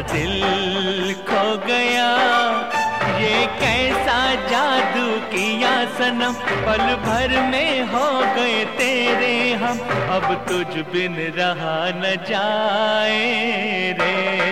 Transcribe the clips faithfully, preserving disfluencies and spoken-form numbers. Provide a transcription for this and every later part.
दिल खो गया, ये कैसा जादू किया सनम, पल भर में हो गए तेरे हम, अब तुझ बिन रहा न जाए रे।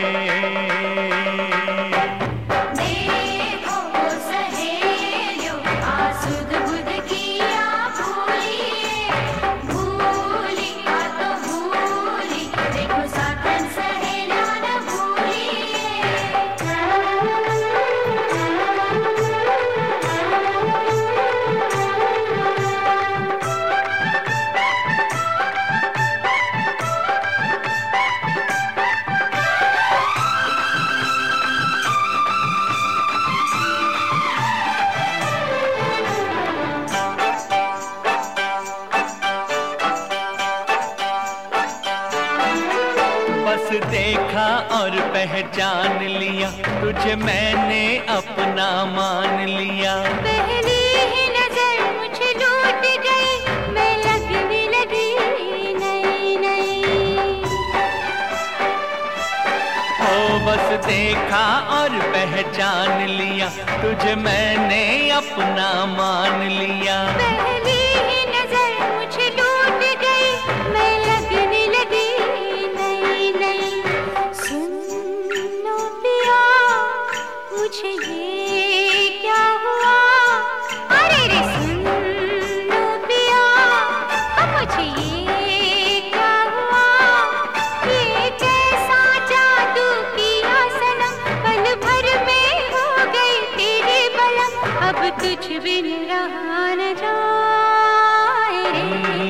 बस देखा और पहचान लिया, तुझे मैंने अपना मान लिया। पहली ही नजर मुझे लूट गई, मैं लगने लगी नई नई। ओ बस देखा और पहचान लिया, तुझे मैंने अपना मान लिया। पहली ही नजर मुझे लूट गई, मैं लगने लगी मुझे ये क्या हुआ, अरे रे सुन लो पिया, मुझे ये क्या हुआ, ये कैसा जादू किया सनम, पल भर में हो गई तेरी बलम, अब तुझ बिन रहा न जाए रे।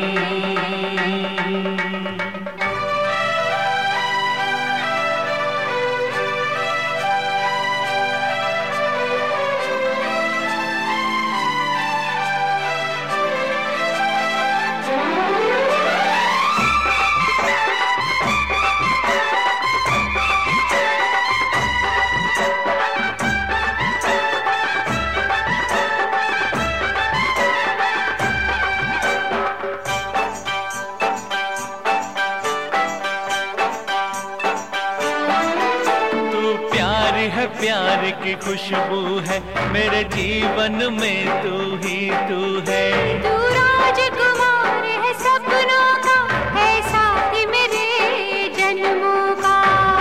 है प्यार की खुशबू है, मेरे जीवन में तू ही तू है। तू राजकुमार है सपनों का, है साथी मेरे जन्मों का।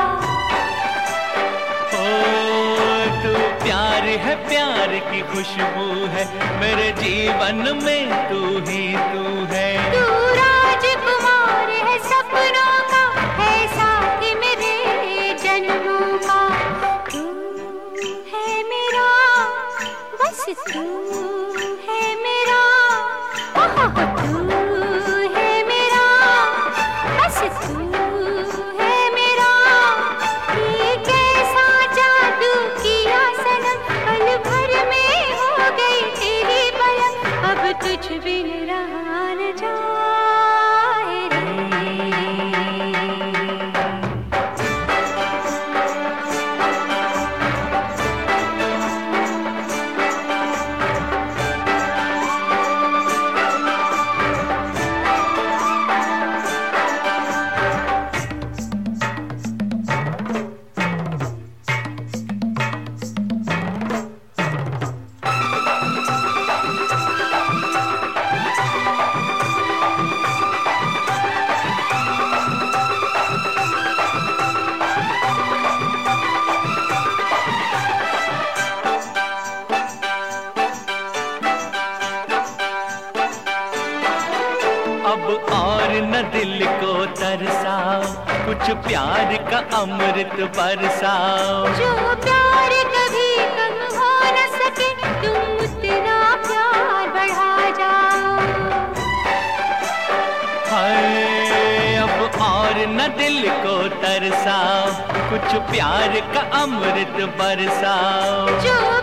ओ तू प्यार है प्यार की खुशबू है, मेरे जीवन में तू ही तू है। तू राजकुमार है सपनों का, है साथी मेरे जन्मों का। तू है मेरा, तू है मेरा, बस तू है मेरा, ये कैसा जादू किया सनम, पल भर में हो गई तेरी बलम, अब तुझ बिन रहा न जाए रे। अब और न दिल को तरसाओ, कुछ प्यार का अमृत बरसाओ। जो प्यार कभी कम हो न सके, तुम उतना प्यार बढ़ा जाओ। हाय अब और न दिल को तरसाओ, कुछ प्यार का अमृत बरसाओ। जो